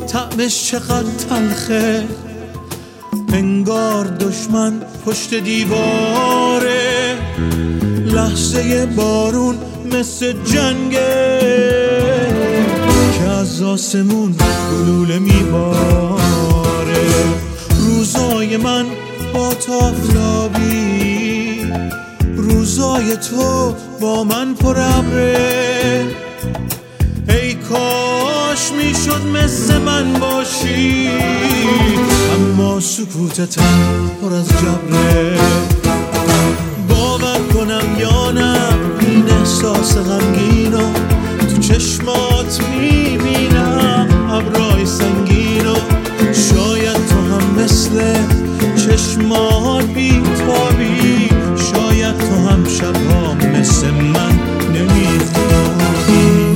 طعمش چقدر تلخه، انگار دشمن پشت دیواره، لحظه بارون مثل جنگه که از آسمون گلوله میباره. روزای من با تو آفتابی، روزای تو با من پر ابره، ای کاش میشد مثل من باشی، اما سکوتتم پر از جبره. باور کنم یا نه این احساس غمگینو، تو چشمات میبینم ابرای سنگینو، شاید تو هم مثل چشمات بیتابی، شاید تو هم شبها مثل من نمیخوابی.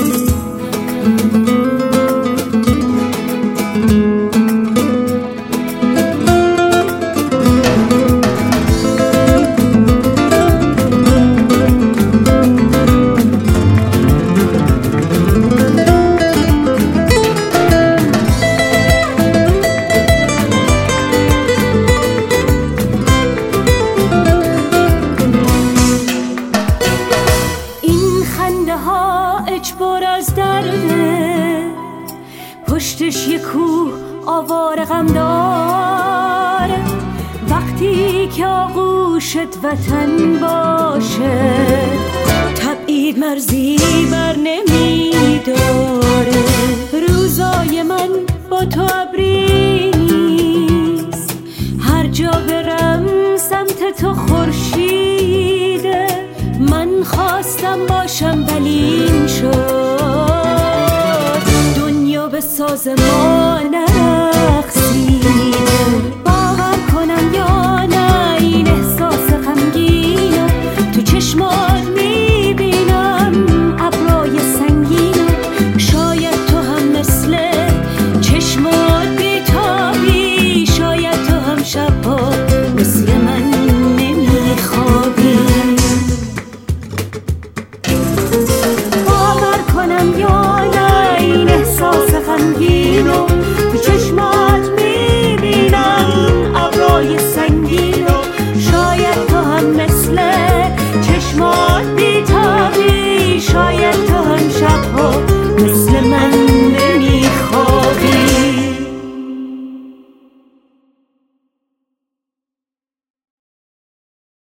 اجبار از درده، پشتش یه کوه آوار غم داره، وقتی که آغوشت وطن باشه تبعید مرزی بر نمیداره. روزای من با تو ابری نیست، هر جا برم سمت تو خورشیده، من خواستم باشم ولی این شد، دنیا به ساز ما